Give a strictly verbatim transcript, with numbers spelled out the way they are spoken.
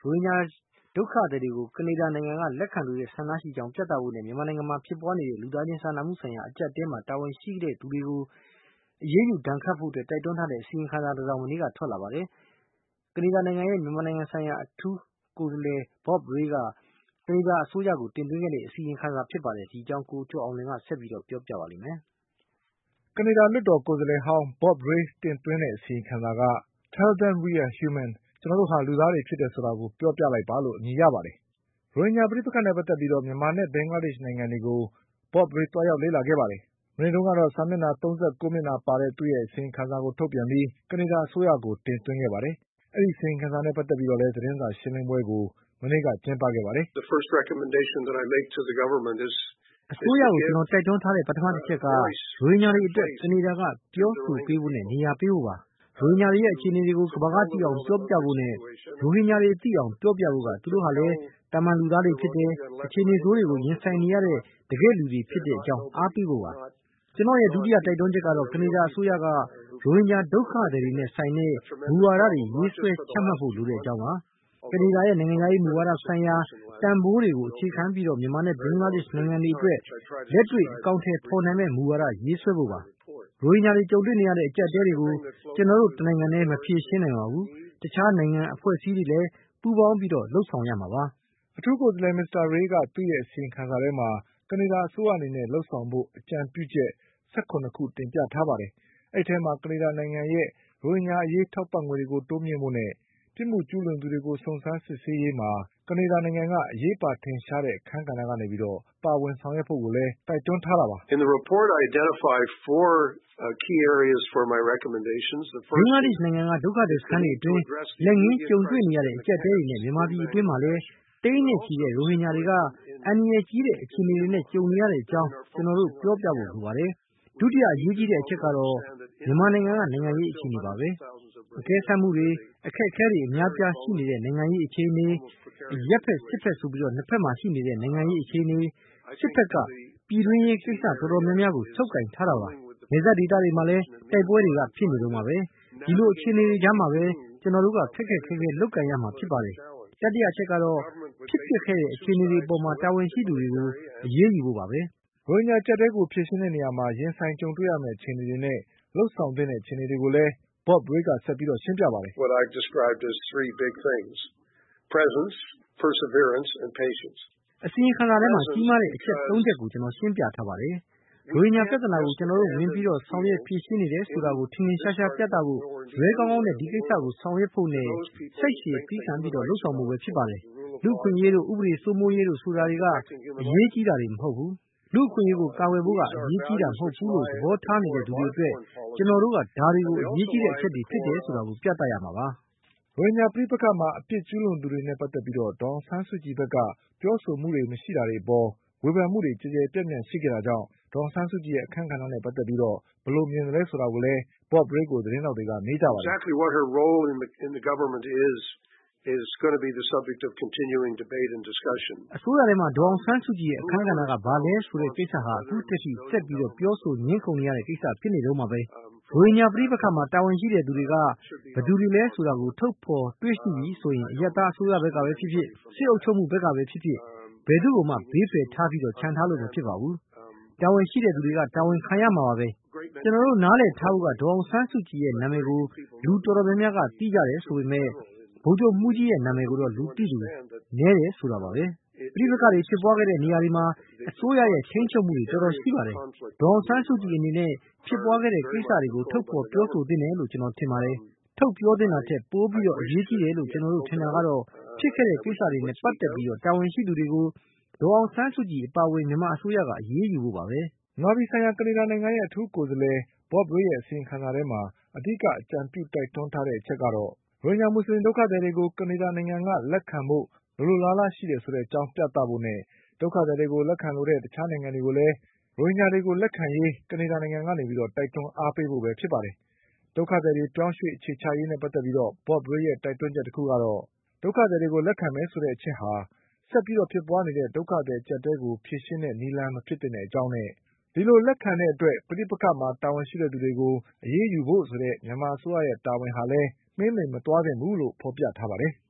ရိုဟင်ဂျာဒုက္ခသည်တွေကိုကနေဒါနိုင်ငံကလက်ခံလိုတဲ့ဆန္ဒရှိကြောင်းပြသဖို့နဲ့မြန်မာနိုင်ငံမှာဖြစ်ပွားနေတဲ့လူသားချင်းစာနာမှုဆိုင်ရာအကျပ်အတည်းမှာတာဝန်ရှိတဲ့သူတွေကိုအရေးယူဒဏ်ခတ်ဖို့အတွက်တိုက်တွန်းထားတဲ့အစီရင်ခံစာတစ်စောင်မနေ့ကထွက်လာပါတယ်။ကနေဒါနိုင်ငံရဲ့မြန်မာနိုင်ငံဆိုင်ရာအထူးကိုယ်စားလှယ် Bob Rae ကကနေဒါအစိုးရကိုတင်သွင်းခဲ့တဲ့အစီရင်ခံစာဖြစ်ပါတယ်။ဒီအကြောင်းကိုကျော်အောင်လွင်ကဆက်ပြီးတော့ပြောပြပါလိမ့်မယ်။ကနေဒါလွှတ်တော်ကိုယ်စားလှယ်ဟောင်း Bob Rae တင်သွင်းတဲ့အစီရင်ခံစာက Tell them we are human ကျွန်တော်တို့ဟာလူသားတွေဖြစ်တယ်ဆိုတာကိုပြောပြလိုက်ပါလို့အမည်ရပါတယ်။ရိုဟင်ဂျာပဋိပက္ခနဲ့ပတ်သက်ပြီးမြန်မာနဲ့ဘင်္ဂလားဒေ့ရှ်နိုင်ငံတွေကို Bob Rae သွားရောက်လေ့လာခဲ့ပါတယ်။မနေ့တုန်းကတော့စာမျက်နှာသုံးဆယ့်ကိုးမျက်နှာပါတဲ့သူ့ရဲ့အစီရင်ခံစာကိုထုတ်ပြန်ပြီးကနေဒါအစိုးရကိုတင်သွင်းခဲ့ပါတယ်။အဲဒီအစီရင်ခံစာနဲ့ပတ်သက်ပြီးတော့လည်းသတင်းစာရှင်းလင်းပွဲကိုမနေ့ကကျင်းပခဲ့ပါတယ်။ The first recommendation that I make to the government is အစိုးရကိုကျွန်တော်တိုက်တွန်းထားတဲ့ပထမတစ်ချက်ကရိုဟင်ဂျာတွေအတွက်ကနေဒါကပြောဆိုပေးဖို့နဲ့နေရာပေးဖို့ပါ။ရိုဟင်ဂျာတွေရဲ့အခြေအနေတွေကိုကမ္ဘာကသိအောင်ပြောပြဖို့နဲ့ရိုဟင်ဂျာတွေသိအောင်ပြောပြဖို့ကသူတို့ဟာလည်းတာမန်လူသားတွေဖြစ်တယ်အခြေအနေဆိုးတွေကိုရင်ဆိုင်နေရတဲ့တကယ်လူတွေဖြစ်တဲ့အကြောင်းအားပေးဖို့ပါ။ကျွန်တော်ရဲ့ဒုတိယတိုက်တွန်းချက်ကတော့ကနေဒါအစိုးရကရိုဟင်ဂျာဒုက္ခသည်တွေနဲ့ဆိုင်တဲ့မူဝါဒတွေရေးဆွဲချမှတ်ဖို့လိုတဲ့အကြောင်းပါ။ကနေဒါရဲ့နိုင်ငံရေးမူဝါဒဆိုင်ရာတန်ဖိုးတွေကိုအခြေခံပြီးတော့မြန်မာနဲ့ဘင်္ဂလားဒေ့ရှ်နိုင်ငံတွေအတွက်လက်တွေ့အကောင့်ထဲပေါ်နိုင်မဲ့မူဝါဒရေးဆွဲဖို့ပါ။ရိုဟင်ဂျာတွေကြုံတွေ့နေရတဲ့အကျပ်အတည်းတွေကိုကျွန်တော်တို့တနိုင်ငံနဲ့မဖြေရှင်းနိုင်ပါဘူး။တခြားနိုင်ငံအဖွဲ့အစည်းတွေလည်းပူးပေါင်းပြီးတော့လှုပ်ဆောင်ရမှာပါ။အထူးကိုယ်စားလှယ်မစ္စတာရေးကသူ့ရဲ့အစီရင်ခံစာထဲမှာကနေဒါအစိုးရအနေနဲ့လှုပ်ဆောင်ဖို့အကြံပြုချက်၁၇ခုတင်ပြထားပါတယ်။အဲဒီထဲမှာကနေဒါနိုင်ငံရဲ့ရိုဟင်ဂျာအရေးထောက်ပံ့ငွေတွေကိုတိုးမြှင့်ဖို့နဲ့ပြစ်မှုကျူးလွန်သူတွေကိုစုံစမ်းစစ်ဆေးရေးမှာကနေဒါနိုင်ငံကအရေးပါထင်ရှားတဲ့အခန်းကဏ္ဍကနေပြီးတော့ပါဝင်ဆောင်ရွက်ဖို့ကိုလည်းတိုက်တွန်းထားတာပါ။ In the report I identify four uh, key areas for my recommendations. The ဘင်္ဂလားဒေ့ရှ်နိုင်ငံကဒုက္ခသည်စခန်းတွေအတွင်းလက်ငင်းကြုံတွေ့နေရတဲ့အကျပ်အတည်းတွေနဲ့မြန်မာပြည်အတွင်းမှာလည်းတိမ့်နဲ့ချီတဲ့ရိုဟင်ဂျာတွေကအန္တရာယ်ကြီးတဲ့အခြေအနေတွေနဲ့ကြုံနေရတဲ့အကြောင်းကျွန်တော်တို့ပြောပြဖို့လိုပါတယ်။ဒုတိယအရေးကြီးတဲ့အချက်ကတော့မြန်မာနိုင်ငံကနိုင်ငံရေးအခြေအနေပါပဲ။အကဲဆတ်မှုတွေအခက်အခဲတွေအများပြားရှိနေတဲ့နိုင်ငံရေးအခြေအနေရက်ဖက်စစ်ဖက်ဆိုပြီးတော့နှစ်ဖက်မှာရှိနေတဲ့နိုင်ငံရေးအခြေအနေစစ်ဖက်ကပြည်တွင်းရေးကိစ္စတော်တော်များများကိုချုပ်ကင်ထားတာပါ။နေဆက်ဒေသတွေမှာလည်းတိုက်ပွဲတွေကဖြစ်နေတော့မှာပဲဒီလိုအခြေအနေတွေကြားမှာပဲကျွန်တော်တို့ကခက်ခက်ခဲခဲလုပ်ကင်ရမှာဖြစ်ပါတယ်။တတိယအချက်ကတော့ဖြစ်ဖြစ်ခဲ့တဲ့အခြေအနေတွေပေါ်မှာတာဝန်ရှိသူတွေကိုအရေးယူဖို့ပါပဲ။ရိုဟင်ဂျာအကျပ်အတည်းကိုဖြေရှင်းတဲ့နေရာမှာရင်ဆိုင်ကြုံတွေ့ရမယ့်အခြေအနေတွေနဲ့လှုပ်ဆောင်တဲ့အခြေအနေတွေကိုလည်းBob Raeကဆက်ပြီးတော့ရှင်းပြပါတယ်။ What I've described as three big things: presence, perseverance and patience. အစီရင်ခံစာထဲမှာကြီးမားတဲ့အချက်သုံးချက်ကိုကျွန်တော်ရှင်းပြထားပါတယ်။ရိုဟင်ဂျာပြဿနာကိုကျွန်တော်တို့ဝင်ပြီးတော့ဆောင်ရွက်ဖြေရှင်းနေတယ်ဆိုတာကိုထင်ထင်ရှားရှားပြသဖို့ရဲကောင်းကောင်းနဲ့ဒီကိစ္စကိုဆောင်ရွက်ဖို့နဲ့စိတ်ရှည်ပြီးခံပြီးတော့လှုပ်ဆောင်မှုပဲဖြစ်ပါတယ်။လူ့အခွင့်အရေးတို့ဥပဒေစိုးမိုးရေးတို့ဆိုတာတွေကအရေးကြီးတာတွေမဟုတ်ဘူး။လူ့အခွင့်အရေးကိုကာကွယ်ဖို့ကအရေးကြီးတာမဟုတ်ဘူးလို့သဘောထားနေတဲ့သူတွေအတွက်ကျွန်တော်တို့ကဒါတွေကိုအရေးကြီးတဲ့အချက်တွေဖြစ်တယ်ဆိုတာကိုပြသရမှာပါ။ရိုဟင်ဂျာပဋိပက္ခမှာအပြစ်ကျူးလွန်သူတွေနဲ့ပတ်သက်ပြီးတော့ဒေါ်အောင်ဆန်းစုကြည်ဘက်ကပြောဆိုမှုတွေမရှိတာတွေအပေါ်ဝေဖန်မှုတွေကြည်ကြဲပြန့်ပြန့်ရှိခဲ့တာကြောင့်ဒေါ်အောင်ဆန်းစုကြည်ရဲ့အခန်းကဏ္ဍနဲ့ပတ်သက်ပြီးတော့ဘယ်လိုမြင်သလဲဆိုတာကိုလည်းBob Raeကိုသတင်းထောက်တွေကမေးကြပါတယ်။ Exactly what her role in the in the government is is going to be the subject of continuing debate and discussion. အစိုးရထဲမှာဒေါ်အောင်ဆန်းစုကြည်ရဲ့အခန်းကဏ္ဍကဘာလဲဆိုတဲ့ကိစ္စဟာအခုတည်းကဆက်ပြီးတော့ပြောဆိုညှင်းခုန်နေရတဲ့ကိစ္စဖြစ်နေတော့မှာပဲ။ရိုဟင်ဂျာပဋိပက္ခမှာတာဝန်ရှိတဲ့သူတွေကဘယ်သူတွေလဲဆိုတာကိုထုတ်ဖော်တွေ့ရှိပြီဆိုရင်အရပ်သားအစိုးရဘက်ကပဲဖြစ်ဖြစ်စစ်အုပ်ချုပ်မှုဘက်ကပဲဖြစ်ဖြစ်ဘယ်သူ့ကိုမှဘေးဖယ်ထားပြီးတော့ခြံထားလို့မဖြစ်ပါဘူး။တာဝန်ရှိတဲ့သူတွေကတာဝန်ခံရမှာပါပဲ။ကျွန်တော်တို့နားလည်ထားဖို့ကဒေါ်အောင်ဆန်းစုကြည်ရဲ့နာမည်ကိုလူတော်တော်များများကသိကြတယ်ဆိုပေမဲ့ဗိုလ်ချုပ်မှုကြီးရဲ့နာမည်ကိုတော့လူသိသူနည်းတယ်ဆိုတာပါပဲ။ပဋိပက္ခတွေဖြစ်ပွားခဲ့တဲ့နေရာတွေမှာအစိုးရရဲ့ထိန်းချုပ်မှုတွေတော်တော်ရှိပါတယ်။ဒေါ်အောင်ဆန်းစုကြည်အနေနဲ့ဖြစ်ပွားခဲ့တဲ့ကိစ္စတွေကိုထုတ်ဖော်ပြောဆိုသင့်တယ်လို့ကျွန်တော်ထင်ပါတယ်။ထုတ်ပြောသင့်တာထက်ပိုပြီးတော့အရေးကြီးတယ်လို့ကျွန်တော်တို့ထင်တာကတော့ဖြစ်ခဲ့တဲ့ကိစ္စတွေနဲ့ပတ်သက်ပြီးတော့တာဝန်ရှိသူတွေကိုဒေါ်အောင်ဆန်းစုကြည်အပါအဝင်မြန်မာအစိုးရကအရေးယူဖို့ပါပဲ။မြန်မာပြည်ဆိုင်ရာကနေဒါနိုင်ငံရဲ့အထူးကိုယ်စားလှယ် Bob Raeရဲ့အစီရင်ခံစာထဲမှာအဓိကအကြံပြုတိုက်တွန်းထားတဲ့အချက်ကတော့ရိုဟင်ဂျာမွတ်စလင်ဒုက္ခသည်တွေကိုကနေဒါနိုင်ငံကလက်ခံဖို့လိုလိုလားလားရှိတယ်ဆိုတဲ့အကြောင်းပြသဖို့နဲ့ဒုက္ခသည်တွေကိုလက်ခံလိုတဲ့တခြားနိုင်ငံတွေကိုလည်းရိုဟင်ဂျာတွေကိုလက်ခံရေးကနေဒါနိုင်ငံကနေပြီးတော့တိုက်တွန်းအားပေးဖို့ပဲဖြစ်ပါတယ်။ဒုက္ခသည်တွေပြောင်းရွှေ့အခြေချရေးနဲ့ပတ်သက်ပြီးတော့Bob Raeရဲ့တိုက်တွန်းချက်တစ်ခုကတော့ဒုက္ခသည်တွေကိုလက်ခံမယ်ဆိုတဲ့အချက်ဟာဆက်ပြီးတော့ဖြစ်ပွားနေတဲ့ဒုက္ခသည်အကျပ်အတည်းကိုဖြေရှင်းတဲ့နည်းလမ်းမဖြစ်တဲ့အကြောင်းနဲ့ဒီလိုလက်ခံတဲ့အတွက်ပဋိပက္ခမှာတာဝန်ရှိတဲ့သူတွေကိုအရေးယူဖို့ဆိုတဲ့မြန်မာအစိုးရရဲ့တာဝန်ဟာလည်းမှေးမှိန်မသွားသင့်ဘူးလို့ဖော်ပြထားပါတယ်။